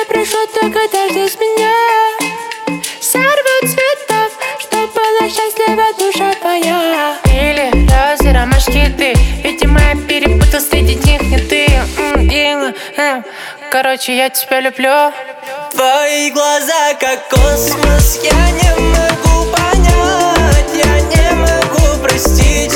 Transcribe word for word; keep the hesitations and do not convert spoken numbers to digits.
я прошу только дождь с меня. Сорву цветов, чтоб была счастлива душа твоя. Или розы, ромашки, ты. Видимо, я перепутал, среди них не ты. Короче, я тебя люблю. Твои глаза как космос, я не могу понять, я не могу простить.